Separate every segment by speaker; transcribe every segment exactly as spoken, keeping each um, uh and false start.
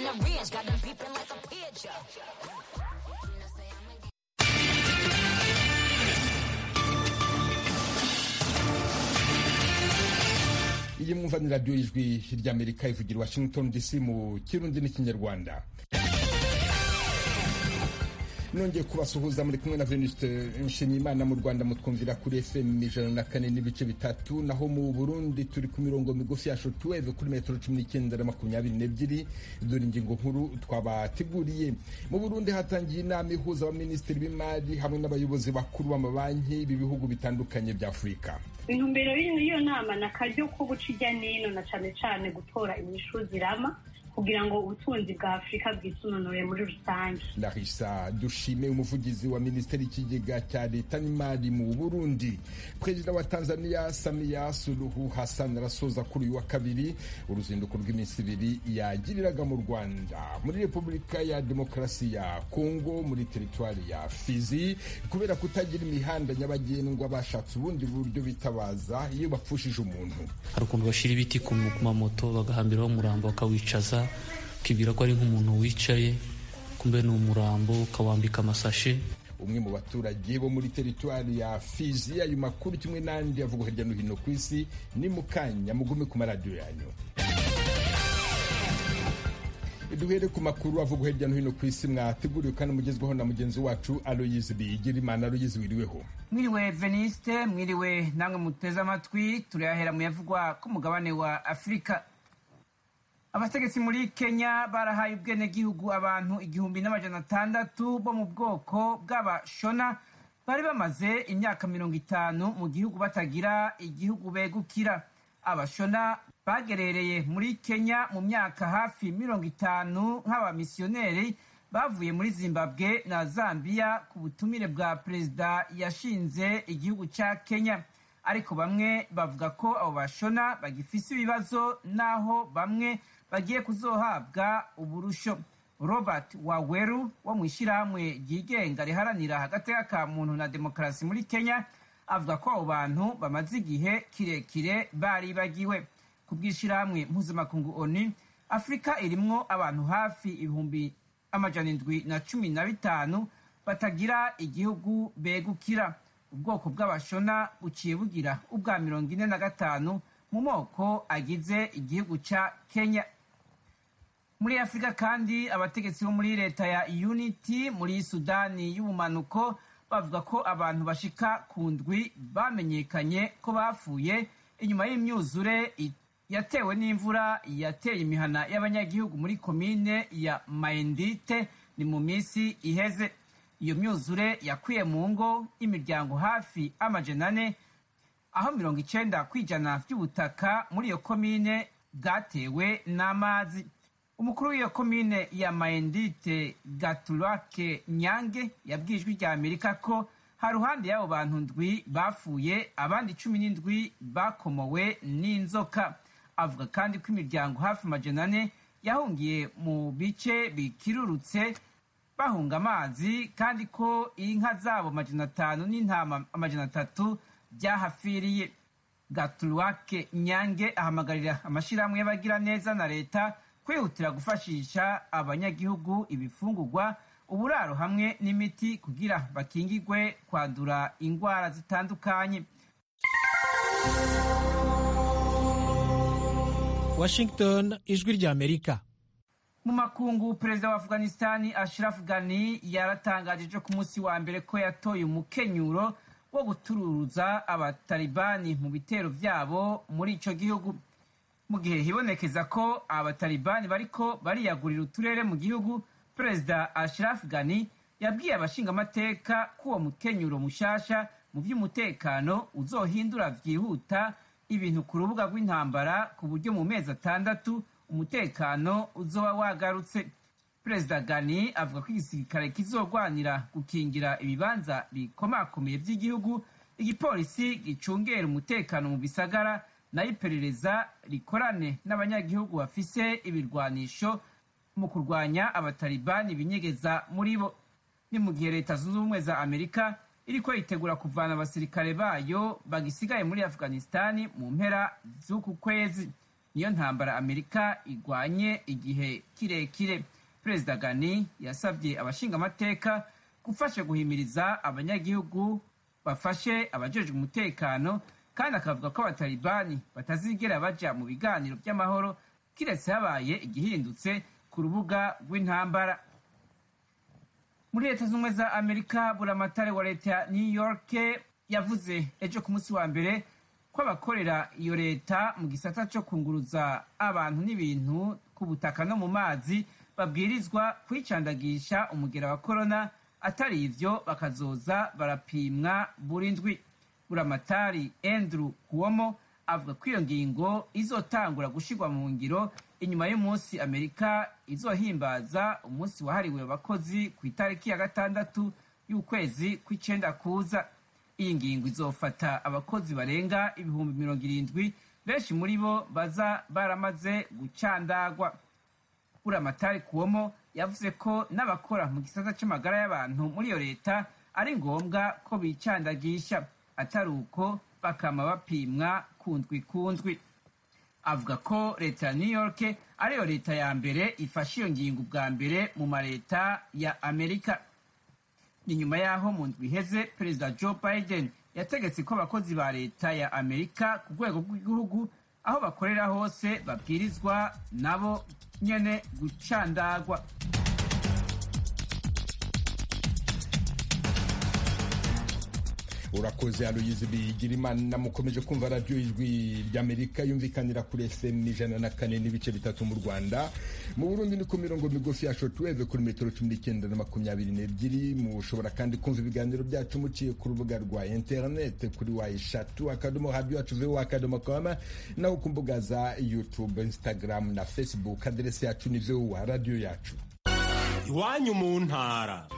Speaker 1: the ridge, got them peeping like a pigeon.
Speaker 2: iyi mwumva ni radiyo y'ijwi ry'Amerika ivugira Washington D C mu kirundi n'ikinyarwanda. nongeye kubasuhuza muri kumwe na Venuste Nshimiyimana. Mu Rwanda mutwumvira kuri F M ijana na kane n'ibice bitatu, naho mu Burundi turi ku mirongo migufi ya shortwave kuri metero cumi n'icyenda na makumyabiri n'ebyiri. Dore ingingo nkuru twabateguriye. Mu Burundi hatangiye inama ihuza abaminisitiri b'imari hamwe n'abayobozi bakuru b'amabanki b'ibihugu bitandukanye bya Afurika.
Speaker 3: Intumbero y'iyo nama na karyo ko guca ijya n'ino na cane cane gutora inyishu zirama kugira ngo ubutunzi bwa Afurika bwisunonore muri rusange.
Speaker 2: Larissa Dushime, umuvugizi wa Minisiteri y'Ikigega cya Leta n'Imari mu Burundi. Perezida wa Tanzania Samia Suluhu Hassan arasoza kuri uyu wa kabiri uruzinduko rw'iminsi ibiri yagiriraga mu Rwanda, muri Repubulika ya Demokarasi ya Kongo, muri teritwari ya Fizi, kubera kutagira imihanda nyabagendwa bashatse ubundi buryo bitabaza iyo bapfushije umuntu.
Speaker 4: Hari ukuntu bashira ibiti ku mamoto bagahambiraho umurambo bakawicaza, kibwira ko ari nk'umuntu wicaye, kumbe ni umurambo, ukawambika amasashe.
Speaker 2: Umwe mu baturage bo muri teritwari ya Fizi. Ayo makuru kimwe n'andi avugwa hirya no hino ku isi ni mu kanya, mugume ku maradiyo yanyu. Duhere ku makuru avugwa hirya no hino ku isi mwateguriwe kandi mugezweho na mugenzi wacu Aloyizi Bigirimana. Aloyizi, wiriweho?
Speaker 5: Mwiriwe Veniste, mwiriwe namwe muteze amatwi. Turahera mu yavugwa ku mugabane wa Afurika. Abategetsi muri Kenya barahaye ubwenegihugu abantu igihumbi n'amajana atandatu bo mu bwoko bw'abashona bari bamaze imyaka mirongo itanu mu gihugu batagira igihugu begukira. Abashona bagerereye muri Kenya mu myaka hafi mirongo itanu nk'abamisiyoneri bavuye muri Zimbabwe na Zambia ku butumire bwa perezida yashinze igihugu cya Kenya. Ariko bamwe bavuga ko abo bashona bagifise ibibazo, naho bamwe bagiye kuzohabwa uburusho. Robert Waweru wo mu ishyirahamwe ryigenga riharanira hagati ka muntu na demokarasi muri Kenya avuga ko abo bantu bamaze igihe kirekire baribagiwe. Ku bw'ishyirahamwe mpuzamakungu O N U, Afurika irimwo abantu hafi ibihumbi amajana indwi na cumi na bitanu batagira igihugu begukira. Ubwoko bw'abashona buciye bugira ubwa mirongo ine na gatanu mu moko agize igihugu ca Kenya. Muri Afurika kandi abategetsi bo muri leta ya Unity muri Sudani y'ubumanuko bavuga ko abantu bashika ku ndwi bamenyekanye ko bapfuye inyuma y'imyuzure yatewe n'imvura yateye imihana y'abanyagihugu muri komine ya Maendite ni mu misi iheze. Iyo myuzure yakwiye mu ngo imiryango hafi amajana ane, aho mirongo icenda kwijana vy'ubutaka muri iyo komine bwatewe n'amazi. Umukuru w'iyo komine ya Maendite Gatulwake Nyange yabwijwe rya Amerika ko haruhande y'abo bantu ndwi bapfuye, abandi cumi n'indwi bakomowe n'inzoka. Avuga kandi ko imiryango hafi amajana ane yahungiye mu bice bikirurutse bahunga amazi, kandi ko inka zabo amajana atanu n'intama amajana atatu byahafiriye. Gatulwake Nyange ahamagarira amashirahamwe y'abagira neza na leta kwihutira gufashisha abanyagihugu ibifungurwa, uburaro hamwe n'imiti kugira bakingirwe kwandura ingwara zitandukanye.
Speaker 6: Washington, ijwi rya Amerika.
Speaker 5: Mu makungu, perezida wa Afghanistan Ashraf Ghani yaratangaje ejo ku munsi wa mbere ko yatoye umukenyuro wo gutururuza abatalibani mu bitero vyabo muri ico gihugu. Mu gihe hibonekeza ko abatalibani bariko bariyagurira uturere mu gihugu, perezida Ashraf Ghani yabwiye abashinga amateka ko uwo mukenyuro mushasha mu vy'umutekano uzohindura vyihuta ibintu ku rubuga rw'intambara, ku buryo mu mezi atandatu umutekano uzoba wagarutse. Perezida Ghani avuga ko igisirikare kizogwanira gukingira ibibanza bikomakomeye vy'igihugu, igipolisi gicungera umutekano mu bisagara, nayo iperereza rikorane n'abanyagihugu bafise ibirwanisho mu kurwanya abatalibani binyegeza muri bo. Ni mu gihe leta zunze ubumwe za Amerika iriko yitegura kuvana abasirikare bayo bagisigaye muri Afghanistan mu mpera z'uku kwezi. niyo ntambara amerika igwanye igihe kirekire. Perezida Ghani yasabye abashingamateka gufasha guhimiriza abanyagihugu bafashe abajejwe umutekano, kandi akavuga ko abatalibani batazigera baja mu biganiro by'amahoro kiretse habaye igihindutse ku rubuga rw'intambara. Muri leta z'ubumwe za Amerika, buramatari wa leta ya New York yavuze ejo ku munsi wa mbere ko abakorera iyo leta mu gisata cyo kunguruza abantu n'ibintu ku butaka no mu mazi babwirizwa kwicandagisha umugera wa korona, atari ivyo bakazoza barapimwa buri ndwi. Buramatari Andrew Cuomo avuga ko iyo ngingo izotangura gushirwa mu ngiro inyuma y'umunsi Amerika izohimbaza umunsi wahariwe abakozi ku itariki ya gatandatu y'ukwezi kw'icenda kuza. Iyi ngingo izofata abakozi barenga ibihumbi mirongo irindwi, benshi muri bo baza baramaze gucandagwa. Buramatari Cuomo yavuze ko n'abakora mu gisata c'amagara y'abantu muri iyo leta ari ngombwa ko bicandagisha, atari uko bakama bapimwa kundwi kundwi. Avuga ko leta ya New York ariyo leta ya mbere ifashe iyo ngingo bwa mbere mu maleta ya Amerika. Ni nyuma yaho mu ndwi iheze Perezida Joe Biden yategetse ko abakozi ba leta ya Amerika ku rwego rw'igihugu aho bakorera hose babwirizwa nabo nyene gucandagwa.
Speaker 2: Urakoze Aloyizi Bigirimana. Mukomeje kumva radio Ijwi ry'Amerika yumvikanira kuri F M ijana na kane n'ibice bitatu mu Rwanda. Mu Burundi ni ku mirongo migufi ya shortwave kuri metero cumi n'icyenda na makumyabiri n'ebyiri. Mushobora kandi kumva ibiganiro byacu muciye ku rubuga rwa internet kuri wa eshatu akadomo radio yacu voa akadomo com, naho ku mbuga za YouTube, Instagram na Facebook. Adresi yacu ni voa radio yacu.
Speaker 7: Iwanyu mu ntara.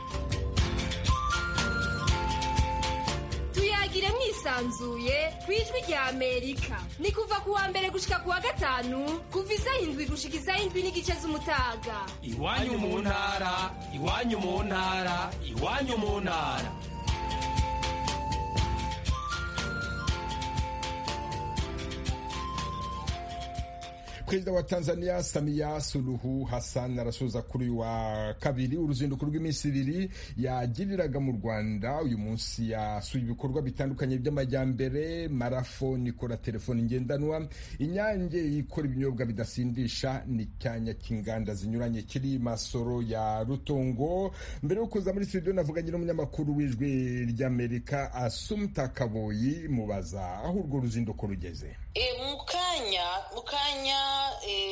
Speaker 8: Tuyagire mwisanzuye kwijwi rya Amerika. Ni kuva kuwa mbere gushika kuwa gatanu kuva isaha indwi gushika isaha indwi n'igice z'umutaga.
Speaker 7: Iwanyu mu ntara, iwanyu mu ntara, iwanyu mu ntara.
Speaker 2: Perezida wa Tanzania Samia Suluhu Hassan arasoza kuri wa kabiri uruzinduko rw'iminsi ibiri yagiriraga mu Rwanda. Uyu munsi yasuye ibikorwa bitandukanye by'amajyambere, marafoni ikora telefoni ngendanwa, Inyange ikora ibinyobwa bidasindisha, n'icyanya cy'inganda zinyuranye kiri Masoro ya Rutongo. Mbere yo kuza muri studio navuganye n'umunyamakuru w'Ijwi ry'Amerika Asumta Kaboyi mubaza aho urwo ruzinduko rugeze.
Speaker 9: E, mukanya mukanya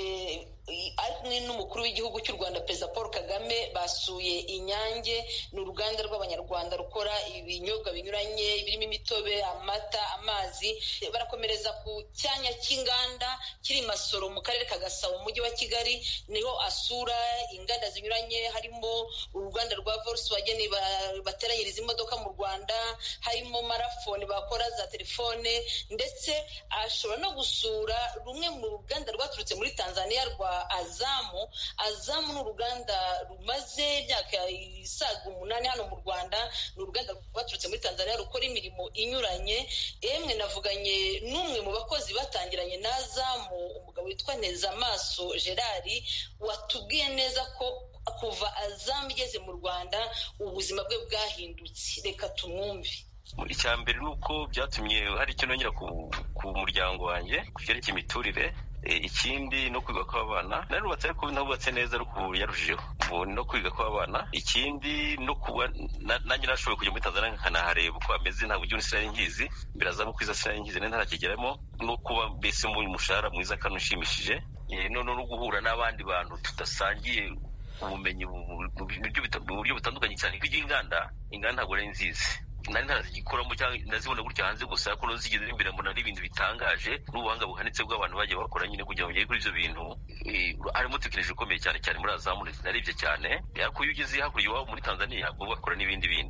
Speaker 9: ari kumwe n'umukuru w'igihugu cy'u Rwanda Perezida Paul Kagame basuye Inyange, ni uruganda rw'abanyarwanda rukora ibinyobwa binyuranye birimo imitobe, amata, amazi. Barakomereza ku cyanya cy'inganda kiri Masoro mu karere ka Gasabo mu mujyi wa Kigali, niho asura inganda zinyuranye, harimo uruganda rwa Volkswagen bateranyiriza imodoka mu Rwanda, harimo marafone bakora za telefone, ndetse ashobora no gusura rumwe mu ruganda rwaturutse muri Tanzania rwa Azamu. Azamu ni uruganda rumaze imyaka isaga umunani hano mu Rwanda, ni uruganda rwaturutse muri Tanzania rukora imirimo inyuranye. Emwe navuganye n'umwe mu bakozi batangiranye na Azamu, umugabo witwa Ntezamaso Gerard, watubwiye neza ko kuva Azamu igeze mu Rwanda ubuzima bwe bwahindutse. Reka tumwumve.
Speaker 10: Icya mbere ni uko byatumye hari icyo nongera ku muryango wanjye ku byerekeye imiturire. Ikindi no kwiga kw'abana, narubatse ariko nabubatse neza ariko yarushijeho ubu no kwiga kw'abana. Ikindi no kuba nanjye nashoboye kujya muri Tanzania nkanahareba uko ameze, ntabwo ujya unisirari nkizi mbere azamu kwiza sirari nkizi ntarakigeramo, no kuba mbese mu mushahara mwiza kandi ushimishije, none no guhura n'abandi bantu tudasangiye ubumenyi mu buryo butandukanye cyane. Inganda inganda ntabwo ari nziza, nari ntarazigikoramo cyangwa ndazibona gutya hanze gusa, ko zigeze imbere mbona ari ibintu bitangaje n'ubuhanga buhanitse bw'abantu bagiye bakora nyine kugira ngo bagere kuri ibyo bintu. Harimo tekinoloji ikomeye cyane cyane muri Azamu, narebye cyane. Ariko iyo ugeze hakurya iwabo muri Tanzania bwo bakora n'ibindi bindi.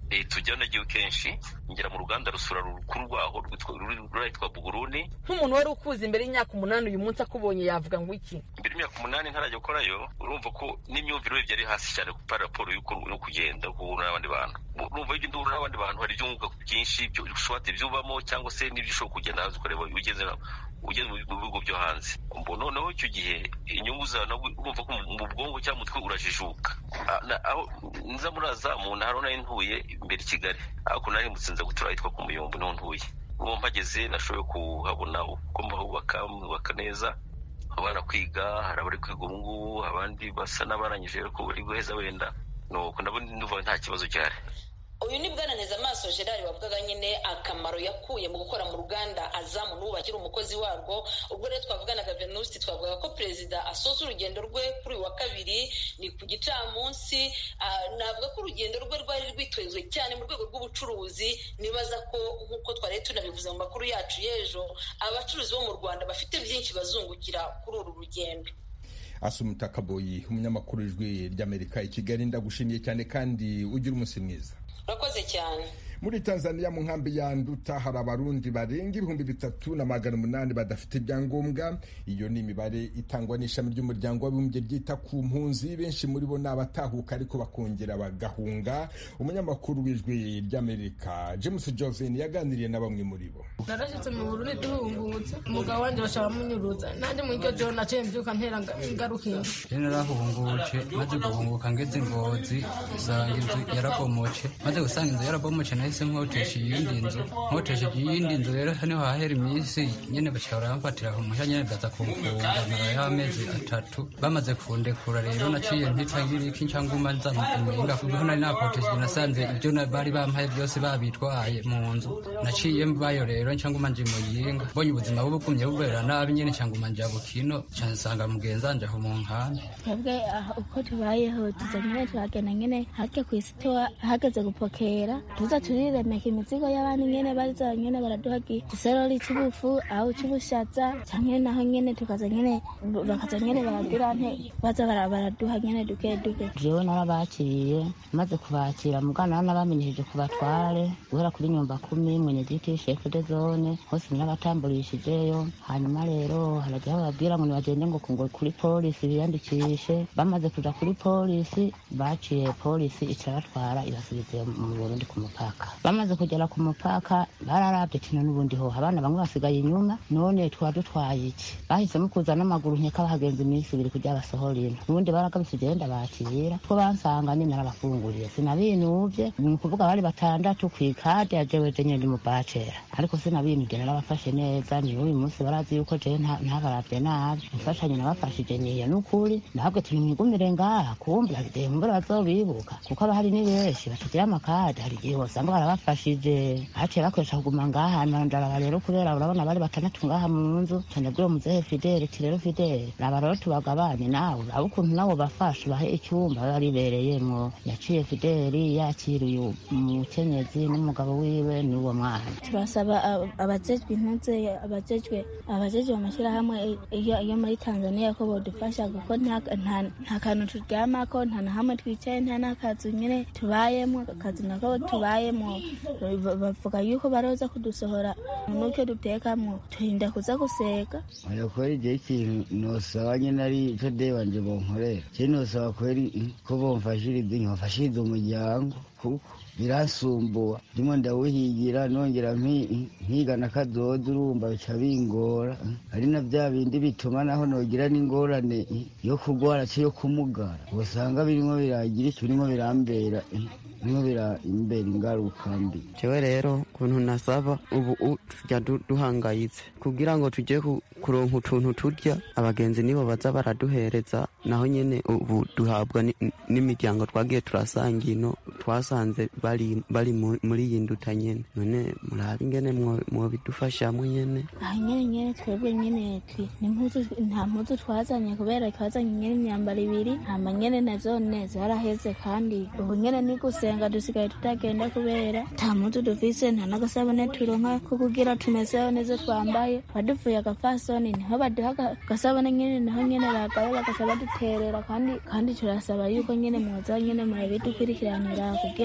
Speaker 10: tujyaho nagiye kenshi ngera mu ruganda rusura rukuru rwaho rwitwa Buguruni.
Speaker 11: Nk'umuntu wari ukuze imbere y'imyaka umunani uyu munsi akubonye yavuga ngo iki?
Speaker 10: Imbere y'imyaka umunani ntarajya gukorayo, urumva ko n'imyumvire byari hasi cyane ku raporo y'uko no kugenda guhura n'abandi bantu. Urumva iyo ugenda uhura n'abandi bantu hari ibyunguka byinshi byo ushobora byubamo cyangwa se n'ibyo ushobora kugenda hazi kureba ugeze ugeze mu bihugu byo hanze. Mbona noneho icyo gihe inyungu zawe urumva ko mu bwonko cyangwa mutwe urajijuka. Aho nza muraza mu ntara nayo ntuye imbere i Kigali, ariko nari mutsinze gutura yitwa ku Muyumbu niho ntuye. Uwo mpageze nashoboye kuhabona uko mbahubaka bubaka neza, abana kwiga, hari abari kwiga ubu ngubu, abandi basa n'abarangije ariko bari guheza wenda, nuko ndabona nduva nta kibazo cyari.
Speaker 9: Uyu ni Bwana Ntezamaso Gerard wavugaga nyine akamaro yakuye mu gukora mu ruganda Azamu n'ubu akiri umukozi warwo. Ubwo rero twavuganaga Venuste twavugaga ko perezida asoza urugendo rwe kuri uyu wa kabiri ni ku gicamunsi. Navuga ko urugendo rwe rwari rwitezwe cyane mu rwego rw'ubucuruzi. Nibaza ko nk'uko twari tunabivuze mu makuru yacu y'ejo, abacuruzi bo mu Rwanda bafite byinshi bazungukira kuri uru rugendo.
Speaker 2: Asumta Kaboyi, umunyamakuru w'Ijwi ry'Amerika i Kigali, ndagushimiye cyane kandi ugira umunsi mwiza.
Speaker 9: Urakoze cyane.
Speaker 2: Muri Tanzania mu nkambi ya Nduta hari abarundi barenga ibihumbi bitatu na magana umunani badafite ibyangombwa. Iyo ni imibare itangwa n'ishami ry'umuryango w'abibumbye ryita ku mpunzi. Benshi muri bo n'abatahuka ariko bakongera bagahunga. Umunyamakuru w'Ijwi ry'Amerika James Joven yaganiriye na bamwe muri bo.
Speaker 12: Narashitse mu Burundi duhungutse, umugabo wanje bashaba munyuruza, nanje mu iryo joro naciye mbyuka ntera ngarukinga.
Speaker 13: Narahungutse maze guhunguka ngeze Ngozi, usanga inzu yarabomoce, maze gusanga inzu yarabomoce nahise nkotesha iyindi nzu nkotesha iyindi nzu rero niho hahera iminsi nyene bashobora bamfatira umushya nyene baza kumfunga y'amezi atatu. Bamaze kundekura rero naciye ntitagira iki cyangwa nza mumenga kuko nari nakotesha nasanze ibyo bari bampaye byose babitwaye mu nzu. Naciye mbayo rero cyangwa manje muyinga bonye ubuzima bwo bukumye bubera nabi nyene cyangwa manje abukino cyasanga mugenza nje aho mu nkanda.
Speaker 14: Twebwe uko tubayeho tuzanyene turagenda nyene hake kw'isitoa hageze gupokera tuza turiremeka imizigo y'abandi nyene baza nyene baraduha igiserori cy'ubufu aho cy'ubushaza cyangwa naho nyene tukaza nyene bakaza nyene baragira nte baza baraduha nyene duke duke.
Speaker 15: Jewe narabakiriye maze kubakira mugana n'abamenyesheje kubatware guhera kuri nyumba kumi mwenyegiti chef de zone hose n'abatamburishijeyo. Hanyuma rero haragiye bababwira ngo bagende ngo kungo kuri polisi biyandikishe. Bamaze kuja kuri polisi baciye polisi icabatwara ibasubize mu Burundi ku mupaka. Bamaze kugera ku mupaka bararabye kino n'ubundi ho abana bamwe basigaye inyuma. None twa dutwaye iki bahisemo kuza n'amaguru nkeka bahagenza iminsi ibiri kujya basohorina. Ubundi baragabise genda bakira two bansanga ni narabafunguriye sinabinuvye ni kuvuga bari batandatu kwikade ajewe jenye ndi mu bacera ariko sinabinuvye narabafashe neza. Ni uyu munsi barazi yuko je ntabaravye nabi mfashanye nabafashije niya n'ukuri ntabwo turi mwigumire ngaha kumbi abide mbura bazobibuka kuko abahari ni benshi batagira amakade hari igihe wasanga barabafashije haciye bakoresha kuguma ngaha mandara rero kubera urabona bari batandatu ngaha mu nzu cyane bwo muzehe Fidele rero Fidele naba rero tubagabane nawe abo kuntu nabo bafasha bahe icyumba baribereyemo. Yaciye Fidele yakiriye umukenyezi n'umugabo wiwe n'uwo mwana.
Speaker 14: Turasaba abajejwe impunzi abajejwe abajejwe amashira hamwe iyo muri Tanzania ko bodufasha kuko nta nta kantu turyamako nta na hamwe twicaye nta n'akazu nyene tubayemo akazi nako tubayemo. Bavuga yuko baroza kudusohora nuko dutekamo turinda kuza guseka.
Speaker 16: Ayo kweri je ikintu nosaba nyene ari ico de wanje bonkorera je nosaba kweri ko bomfashiriza nkafashiriza umuryango kuko birasumbuwa ndimo ndawuhigira nongera nkigana kazoza urumva bica bingora ari na bya bindi bituma naho nogira n'ingorane yo kugwara cyo kumugara usanga birimo biragira icyo birimo birambera birimo birimbera ingaruka mbi.
Speaker 17: Jewe rero kuntu nasaba ubu tujya duhangayitse kugira ngo tujye kuronka utuntu turya abagenzi nibo baza baraduhereza naho nyene ubu duhabwa n'imiryango twagiye turasanga ino twasanze bari bari muri Nduta nyene. None murabe ingene mwo bidufashamo nyene
Speaker 14: aha nyene nyene twebwe nyene n'impuzu nta mpuzu twazanye kubera twazanye nyene imyambaro ibiri hama nyene nazo neza yaraheze kandi ubu nyene ni gusenga dusigaye tutagenda kubera nta mpuzu dufise nta n'agasabune turonka ko kugira tumezeho neza twambaye baduvuye agafasoni niho baduha agasabune nyene naho nyene bagaye bagasaba duterera kandi kandi turasaba yuko nyene mwoza nyene murabidukurikiranira kugira ngo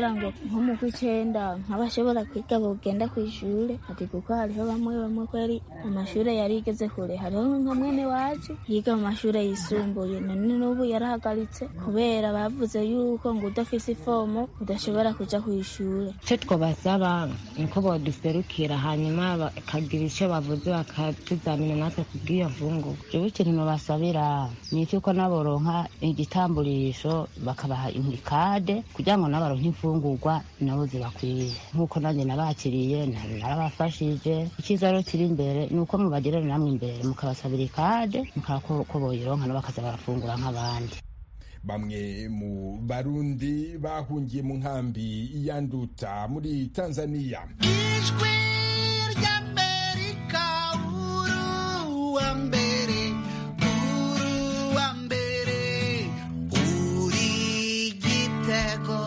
Speaker 14: nko mu kw'icenda nk'abashobora kwiga bogenda kw'ishure ati kuko hariho bamwe bamwe kweri amashure yarigeze kure hariho nka mwene wacu yiga mu mashure yisumbuye none n'ubu yarahagaritse kubera bavuze yuko ngo udafise ifomo udashobora kuja kw'ishure.
Speaker 15: Ico twobasaba niko boduserukira hanyuma bakagira ico bavuze bakatuzamina natwe kubw'iyo mfungu. Jewe ikintu nobasabira ni icyuko naboronka igitamburisho bakabaha indikade kugira ngo nabaronke imfungurwa nabo zibakwiye nk'uko nanjye nabakiriye narabafashije. Icyiza rero kiri imbere ni uko mubagerera namwe imbere mukabasabira ikade mukaba ko boyironka nabo bakaza barafungura nk'abandi.
Speaker 2: Bamwe mu Barundi bahungiye mu nkambi ya Nduta muri Tanzania.
Speaker 18: Ijwi ry'Amerika uru wa mbere uru wa mbere uri Gitego.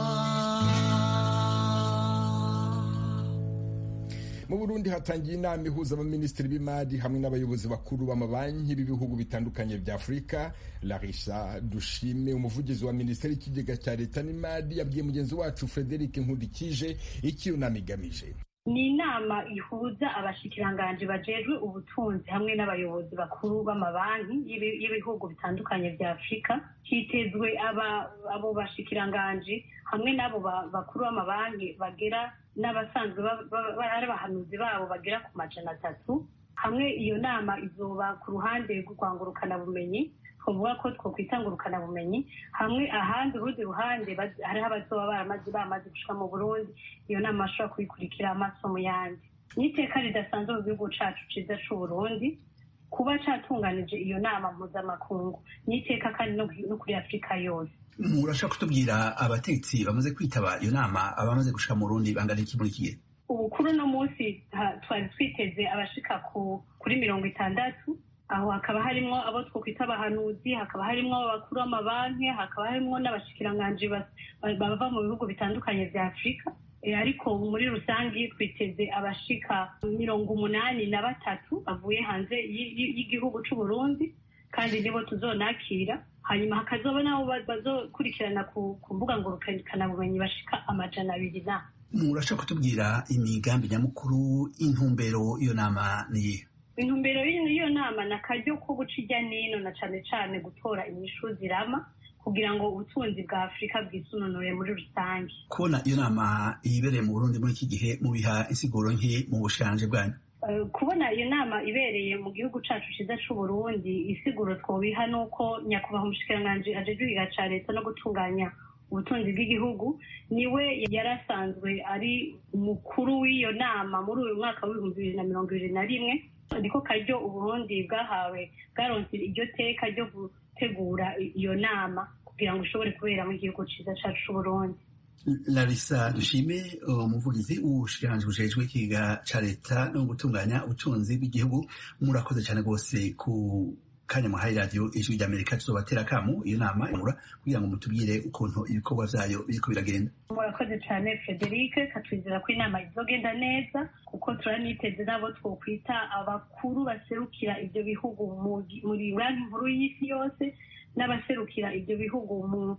Speaker 2: Mu Burundi hatangiye inama ihuza abaminisitiri b'imari hamwe n'abayobozi bakuru b'amabanki b'ibihugu bitandukanye bya Afurika. Larissa Dushime umuvugizi wa minisiteri y'ikigega cya leta n'imari yabwiye mugenzi wacu Frederic Nkundikije iki iyo nama igamije.
Speaker 3: Ni inama ihuza abashikiranganje bajejwe ubutunzi hamwe n'abayobozi bakuru b'amabanki y'ibihugu bitandukanye bya Afurika. Hitezwe aba abo bashikiranganje hamwe n'abo bakuru b'amabanki bagera n'abasanzwe ari abahanuzi babo bagera ku majana atatu. Hamwe iyo nama izoba ku ruhande rw'urwangurukana bumenyi kuvuga ko twokwita ngurukana bumenyi hamwe ahandi urundi ruhande hariho abazoba baramaze bamaze gushika mu Burundi. Iyo nama ashobora kuyikurikira amasomo yandi. N'iteka ridasanzwe mu gihugu cacu ciza c'u Burundi kuba catunganije iyo nama mpuzamakungu n'iteka kandi no kuri Afurika yose.
Speaker 19: Murashaka kutubwira abatetsi bamaze kwitaba iyo nama abamaze gushika mu Burundi bangana iki muri iki gihe?
Speaker 3: Ubukuru no munsi twari twiteze abashika kuri mirongo itandatu. Aho hakaba harimo abo twokwita abahanuzi, hakaba harimo abakuru b'amabanki, hakaba harimo n'abashikiranganje bava mu bihugu bitandukanye vya Afurika. E, ariko muri rusangi twiteze abashika mirongo umunani na batatu bavuye hanze y'igihugu c'u Burundi kandi nibo tuzonakira. Hanyuma hakazoba nabo bazokurikirana ku mbuga ngurukana bumenyi bashika amajana abiri na.
Speaker 19: Murashaka kutubwira imigambi nyamukuru intumbero iyo nama niye?
Speaker 3: Intumbero y'iyo nama na karyo ko guca ijya nino na cane cane gutora inyishu zirama kugira ngo ubutunzi bwa Afurika bwisununure muri rusange.
Speaker 19: Kubona iyo nama ibereye mu Burundi muri iki gihe mu biha insiguro nke mu bushanje bwanyu?
Speaker 3: Uh, kubona iyo nama ibereye mu gihugu cacu ciza c'u Burundi isiguro twobiha nuko nyakubahwa umushikiranganje ajejwe igiga ca leta no gutunganya ubutunzi bw'igihugu niwe yarasanzwe ari umukuru w'iyo nama muri uyu mwaka w'ibihumbi bibiri na mirongo ibiri na rimwe. Niko karyo Uburundi bwahawe bwaronse iryo teka ryo gutegura iyo nama kugira ngo ushobore kubera mu gihugu ciza cacu c'u Burundi.
Speaker 19: Larissa Dushime umuvugizi w'ubushikiranganje bujejwe ikiga ca leta no gutunganya ubutunzi bw'igihugu murakoze cyane rwose ku kanya muhaye radio ijwi ry'Amerika tuzobatera kamu iyo nama imura kugira ngo mutubwire ukuntu ibikorwa vyayo biriko biragenda.
Speaker 3: Murakoze cyane Frederic, katwizera ko inama izogenda neza kuko turaniteze nabo twokwita abakuru baserukira ibyo bihugu muri banki nkuru y'isi yose n'abaserukira ibyo bihugu mu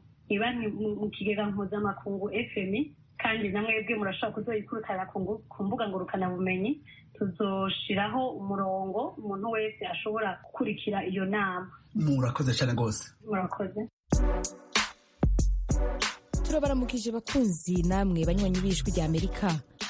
Speaker 3: mu kigega mpuzamakungu F M I kandi namwebwe murashobora kuzoyikurikirana ku mbuga ngurukana bumenyi. Tuzoshiraho umurongo umuntu wese ashobora gukurikira iyo nama.
Speaker 19: Murakoze cyane rwose.
Speaker 3: Murakoze.
Speaker 20: Turabaramukije bakunzi namwe banywanyi b'ijwi ry'Amerika.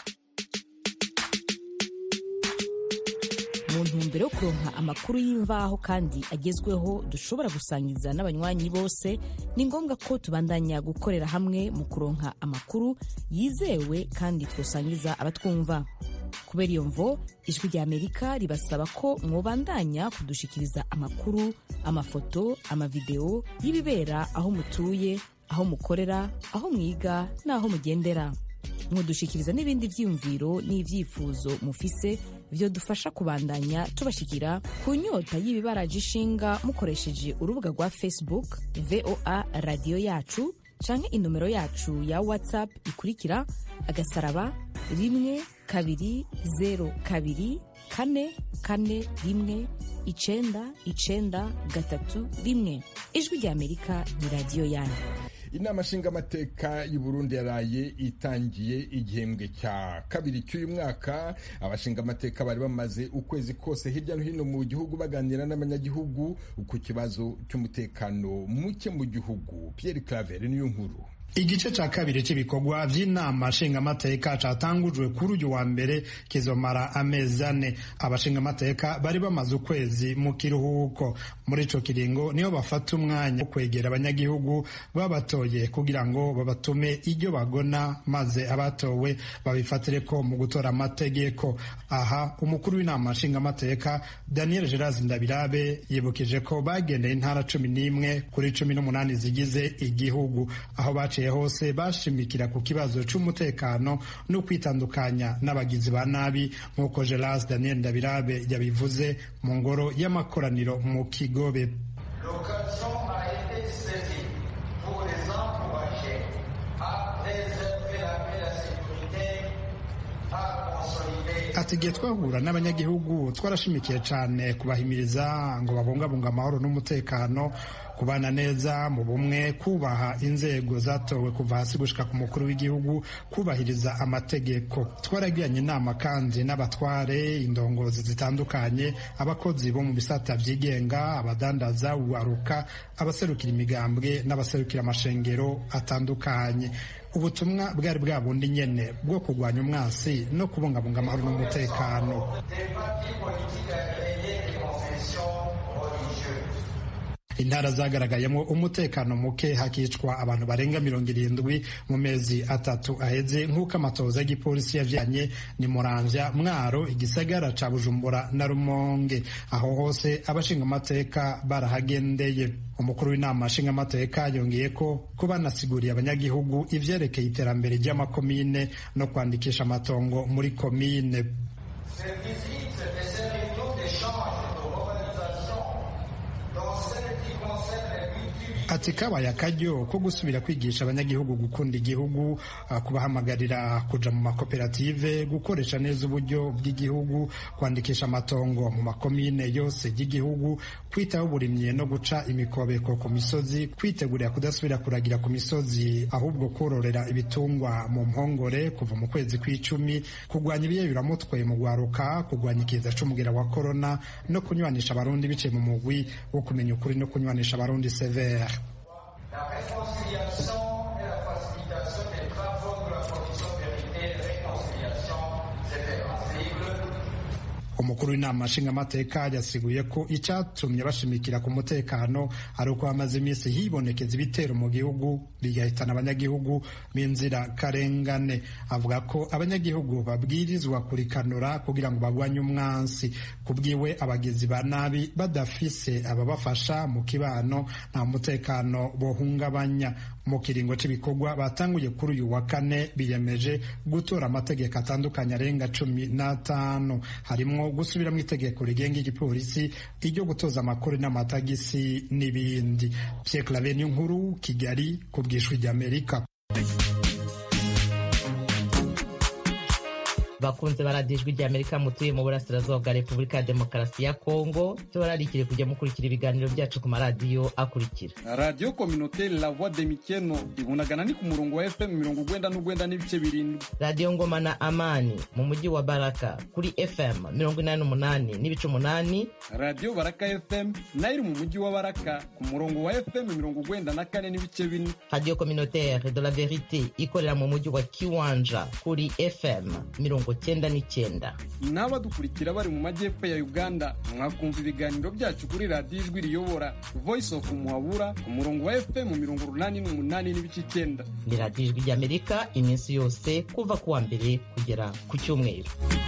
Speaker 20: Mu ntumbero yo kuronka amakuru y'imvaho kandi agezweho dushobora gusangiza n'abanywanyi bose, ni ngombwa ko tubandanya gukorera hamwe mu kuronka amakuru yizewe kandi twosangiza abatwumva. Kubera iyo mvo ijwi ry'Amerika ribasaba ko mwobandanya kudushikiriza amakuru, amafoto, amavideo y'ibibera aho mutuye, aho mukorera, aho mwiga n'aho mugendera. Mudushikiriza n'ibindi vyiyumviro n'ivyifuzo mufise vyo dufasha kubandanya tubashikira ku nyota y'ibibaraje ishinga mukoresheje urubuga rwa Facebook V O A radio yacu canke inomero yacu ya WhatsApp ikurikira agasaraba rimwe kabiri zero kabiri kane kane rimwe icenda icenda gatatu rimwe. Ijwi ry'Amerika ni radio yanyu.
Speaker 2: inama nshingamateka y'u Burundi yaraye itangiye igihembwe cya kabiri cy'uyu mwaka. Abashingamateka bari bamaze ukwezi kose hirya no hino mu gihugu baganira n'abanyagihugu ku kibazo cy'umutekano muke mu gihugu. Pierre Claver niyo nkuru.
Speaker 21: Igice ca kabiri c'ibikorwa vy'inama nshingamateka catangujwe kuri uyu wa mbere kizomara amezi ane. Abashingamateka bari bamaze ukwezi mu kiruhuko. Muri ico kiringo niho bafata umwanya wo kwegera abanyagihugu babatoye kugira ngo babatume iryo bagona, maze abatowe babifatireko mu gutora amategeko. Aha umukuru w'inama nshingamateka Daniel Gerard Ndabirabe yibukije ko bagendeye intara cumi n'imwe kuri cumi n'umunani zigize igihugu, aho baciye hose bashimikira ku kibazo c'umutekano no kwitandukanya n'abagizi ba nabi, nk'uko Gerard Daniel Ndabirabe yabivuze mu ngoro y'amakoraniro mu Kigobe. Ati igihe twahura n'abanyagihugu twarashimikiye cyane kubahimiriza ngo babungabunga amahoro n'umutekano, kubana neza mu bumwe, kubaha inzego zatowe kuva hasi gushika ku mukuru w'igihugu, kubahiriza amategeko. Twaragiranye inama kandi n'abatware, indongozi zitandukanye, abakozi bo mu bisata vyigenga, abadandaza, uwaruka, abaserukira imigambwe n'abaserukira amashengero atandukanye. Ubutumwa bwari bwa bundi nyene bwo kurwanya umwasi no kubungabunga amahoro n'umutekano. Intara zagaragayemo umutekano muke, hakicwa abantu barenga mirongo irindwi mu mezi atatu aheze, nk'uko amatohoza y'igipolisi yavyanye ni Muramvya, Mwaro, igisagara ca Bujumbura na Rumonge. Aho hose abashingamateka barahagendeye. Umukuru w'inama nshingamateka yongeye ko ko banasiguriye abanyagihugu ivyerekeye iterambere ry'amakomine no kwandikisha amatongo muri komine. Ati kabaye akaryo ko gusubira kwigisha abanyagihugu gukunda igihugu, kubahamagarira kuja mu makoperative, gukoresha neza uburyo bw'igihugu, kwandikisha amatongo mu makomine yose y'igihugu, kwitaho uburimyi no guca imikobeko ku misozi, kwitegurira kudasubira kuragira ku misozi ahubwo kororera ibitungwa mu mpongore kuva mu kwezi kw'icumi, kurwanya ibiyayuramutwe mu gwaruka, kurwanya ikiza c'umugera wa corona no kunywanisha abarundi biciye mu mugwi wo kumenya ukuri no kunywanisha abarundi severe.
Speaker 22: La réconciliation et la facilitation des travaux de la commission vérité et réconciliation, c'était possible.
Speaker 21: Umukuru w'inama nshingamateka yasiguye ko icyatumye bashimikira ku mutekano ari uko hamaze iminsi hibonekeza ibitero mu gihugu bigahitana abanyagihugu b'inzira karengane. Avuga ko abanyagihugu babwirizwa kurikanura kugira ngo bagwanye umwansi. Kubwiwe abagizi ba nabi badafise ababafasha mu kibano nta mutekano bohungabanya. Mu kiringo cy'ibikorwa batanguye kuri uyu wa kane biyemeje gutora amategeko atandukanye arenga cumi n'atanu, harimo gusubira mu itegeko rigenga igipolisi, iryo gutoza amakuru n'amatagisi n'ibindi. Pierre Claver nkuru, Kigali, ku bw'ijwi ry'Amerika.
Speaker 23: bakunze baradijwe rya Amerika mutuye mu burasirazuba bwa Repubulika ya Demokarasi ya Kongo, tubararikire kujya mukurikira ibiganiro byacu ku maradiyo akurikira:
Speaker 24: Radio Communautaire La Voix de Mikeno ibunagana ni ku murongo wa F M mirongo ugwenda n'ugwenda n'ibice birindwi.
Speaker 23: Radio Ngoma na Amani mu mujyi wa Baraka kuri F M mirongo inani n'umunani n'ibice umunani.
Speaker 24: Radio Baraka F M nayo mu mujyi wa Baraka ku murongo wa F M mirongo ugwenda na kane n'ibice bine.
Speaker 23: Radio Communautaire de la Verite ikorera mu mujyi wa Kiwanja kuri F M mirongo cyenda n'icyenda.
Speaker 24: N'abadukurikira bari mu majyepfo ya Uganda mwakumva ibiganiro byacu kuri Radio Ijwi Riyobora Voice of Muhabura ku murongo wa F M mirongo urunani n'umunani n'ibice icyenda.
Speaker 23: Ni Radio Ijwi ry'Amerika iminsi yose kuva kuwa mbere kugera ku cyumweru.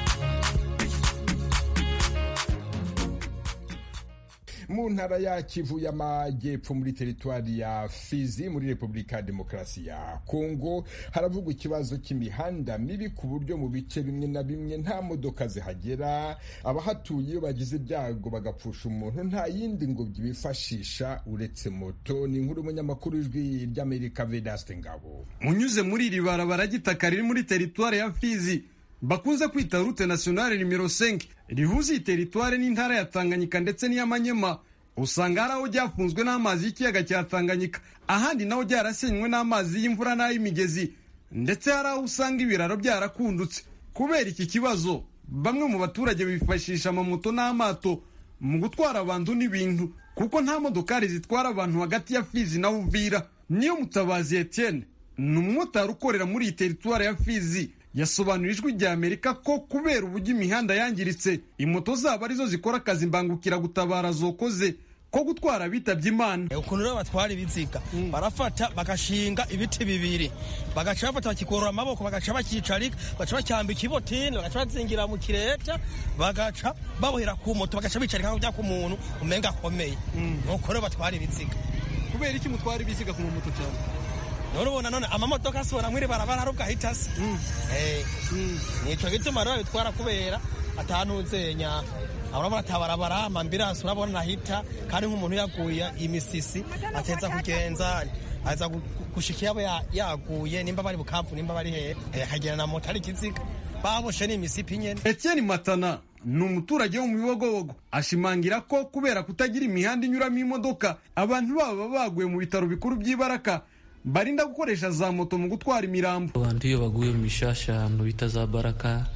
Speaker 2: Mu ntara ya Kivu y'Amajyepfo muri teritwari ya Fizi muri Repubulika ya Demokarasi ya Kongo haravugwa ikibazo cy'imihanda mibi ku buryo mu bice bimwe na bimwe nta modoka zihagera, abahatuye iyo bagize ibyago bagapfusha umuntu nta yindi ngo bifashisha uretse moto. Ni inkuru y'umunyamakuru w'Ijwi ry'Amerika Vedaste Ngabo.
Speaker 24: Munyuze muri iri barabara gitaka riri muri teritwari ya Fizi bakunze kwita route nationale numero cinq rihuza teritwari n'intara ya Tanganyika ndetse n'iy'Amanyema, usanga hari aho ryafunzwe n'amazi y'ikiyaga cya Tanganyika, ahandi naho ryarasenywe n'amazi y'imvura n'ay'imigezi, ndetse hari aho usanga ibiraro byarakundutse. Kubera iki kibazo, bamwe mu baturage bifashisha amamoto n'amato mu gutwara abantu n'ibintu, kuko nta modokari zitwara abantu hagati ya Fizi na Uvira. Niyo Mutabazi Etienne ni umumotari ukorera muri iyi teritwari ya Fizi, yasobanura ijwi rya Amerika ko kubera uburyo imihanda yangiritse, imoto zabo arizo zikora akazi mbangukira gutabara zokoze ko gutwara abitabye Imana.
Speaker 1: Ukuntu rero batwara ibiziga barafata bagashinga ibiti bibiri, bagaca bafata bakikorora amaboko, bagaca bakicarika, bagaca bacyambika ibotini, bagaca bazingira mu kireta, bagaca babohera ku moto, bagaca bicarika nk'ujya ku muntu umenga akomeye. Nuko rero batwara ibiziga.
Speaker 24: Kubera iki mutwara ibiziga ku moto cyane?
Speaker 1: None ubona none amamodoka asora mwiri barabara arubwa hitasi. Eh. Nico gituma rero bitwara kubera atanuzenya. Urabona atabarabara amambirasi urabona nahita kandi nk'umuntu yaguye imisisi ateza kugenza aza gushika yabo yaguye nimba bari bukampu nimba bari he hagera na moto ari kiziga baboshe n'imisipi nyene.
Speaker 24: Etienne Matana ni umuturage wo mu Bibogobogo, ashimangira ko kubera kutagira imihanda inyuramo imodoka, abantu baba baguye mu bitaro bikuru by'Ibaraka barinda gukoresha za moto mu gutwara imirambo.
Speaker 4: Abantu iyo baguye mu mishasha mu bita za Baraka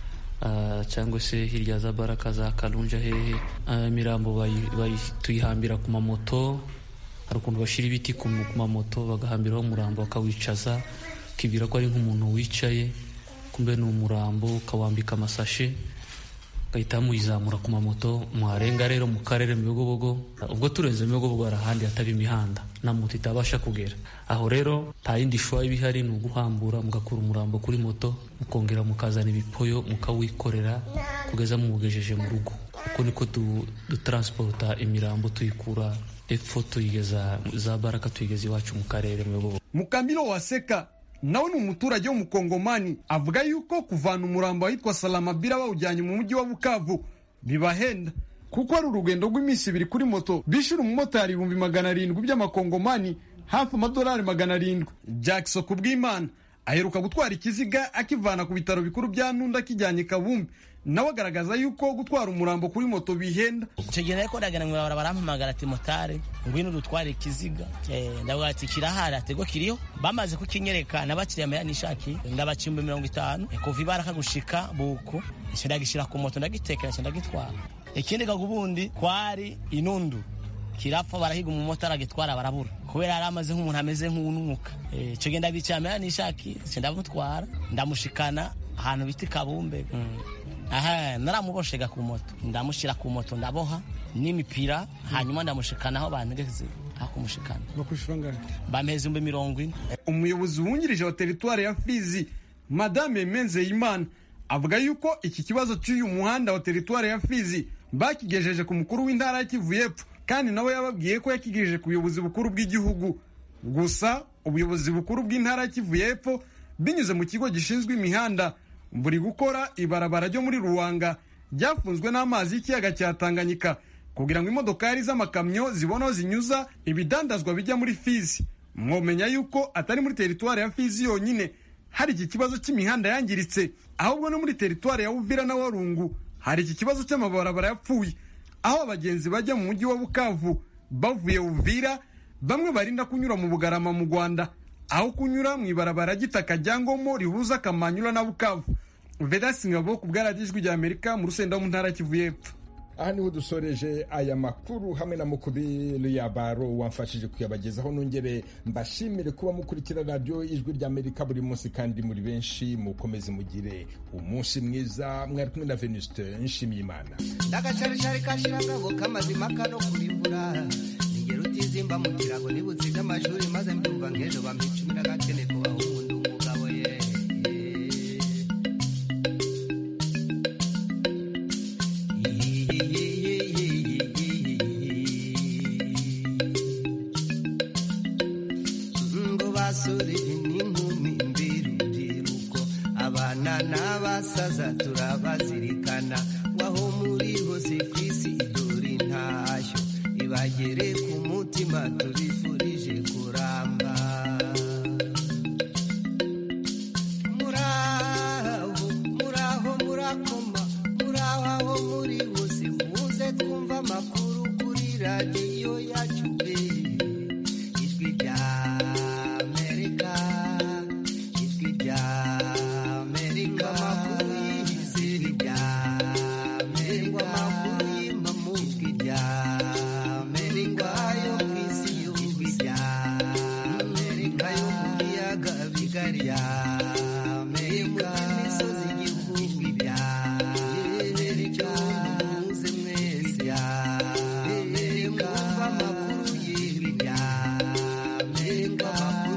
Speaker 4: Uh, cyangwa se hirya za Baraka za Kalunja hehe, uh, imirambo tuyihambira ku mamoto. Hari ukuntu bashira ibiti ku mamoto bagahambiraho umurambo bakawicaza, kibwira ko ari nk'umuntu wicaye, kumbe ni umurambo, ukawambika amasashe gahita muyizamura ku mamoto. Muharenga rero mu karere mu Bibogobogo, ubwo turenze mu Bibogobogo arahandi hataba imihanda na moto itabasha kugera aho. Rero nta yindi shwa ibihari, ni uguhambura mugakura umurambo kuri moto, mukongera mukazana ibipoyo mukawikorera kugeza mugejeje mu rugo. Uko niko dutransporta imirambo tuyikura epfo tuyigeza za Baraka tuyigeza iwacu mu karere mu Bibogobogo.
Speaker 24: Mukamilo Waseka nawe ni umuturage wo mu Kongomani, avuga yuko kuvana umurambo ahitwa Salamabila bawujyanye mu mujyi wa Bukavu bibahenda, kuko ari urugendo rw'iminsi ibiri kuri moto bishira umumotari ibihumbi magana arindwi by'amakongomani, hafi amadolari magana arindwi. Jackson Kubwimana aheruka gutwara ikiziga akivana ku bitaro bikuru bya Nunda kijyanye Kabumbi, nawe agaragaza yuko gutwara umurambo kuri moto bihenda.
Speaker 5: Cegene ko dagana ngwara barampamagara ati motari ngwino dutware ikiziga, eh ndavuga ati kirahara atego kiriyo, bamaze kukinyereka nabakiriye amaya nishaki ndabacimba mirongo itanu kuva Ibaraka gushika buko ndagishira ku moto ndagitekera ndagitwara. Ikindi gagubundi kwari inundu kirapfa barahiga umumotari agitwara barabura kubera ari amaze nk'umuntu ameze nk'ununuka. Eh cyo genda bicamera nishaki ndamutwara ndamushikana ahantu biti Kabumbe. Aha naramuboshega ku moto, ndamushira ku moto ndaboha n'imipira, hanyuma ndamushikana aho bantegeze akumushikana.
Speaker 24: Bakushanga
Speaker 1: bameze umbe mirongo ine.
Speaker 24: Umuyobozi wungirije wa teritwari ya Fizi Madame Menzeyimana avuga yuko iki kibazo cy'uyu muhanda wa teritwari ya Fizi bakigejeje ku mukuru w'intara ya Kivu y'Epfo, kandi nawe yababwiye ko yakigejeje ku buyobozi bukuru bw'igihugu. Gusa ubuyobozi bukuru bw'intara ya Kivu y'Epfo binyuze mu kigo gishinzwe imihanda buri gukora ibarabara ryo muri Ruwanga ryafunzwe n'amazi y'ikiyaga cya Tanganyika kugira ngo imodokari z'amakamyo zibono zinyuza ibidandazwa bijya muri Fizi. Mwomenya yuko atari muri teritwari ya Fizi yonyine hari iki kibazo cy'imihanda yangiritse, ahubwo no muri teritwari ya Uvira na Warungu hari iki kibazo cy'amabarabara yapfuye, aho abagenzi bajya mu mujyi wa Bukavu bavuye Uvira bamwe barinda kunyura mu Bugarama mu Rwanda aho kunyura mu ibarabara gitaka ryangomo rihuza Kamanyura na Bukavu. Vedas Ngabo ku bwaradijwe rya Amerika mu Rusenda mu ntara Kivu y'Epfo.
Speaker 2: Aha niho dusoreje aya makuru hamwe na Mukubiri ya Baro wamfashije kuyabagezaho. Nongere mbashimire kuba mukurikira radio Ijwi rya Amerika buri munsi kandi muri benshi. Mukomeze mugire umunsi mwiza. Mwari kumwe na Venuste Nshimiyimana.
Speaker 6: Ndagacarishari kashirangabo kamazima kano kurimbura ningero utizimba mu kirago nibuziga amashuri maze mbyumva ngejo bambicumira gakene kuba umuntu umugabo ye. Basuri n'inkumi mbirudiruko abana n'abasaza turabazirikana waho muri hose kwisi dore ntashyo ibagere ku mutima turi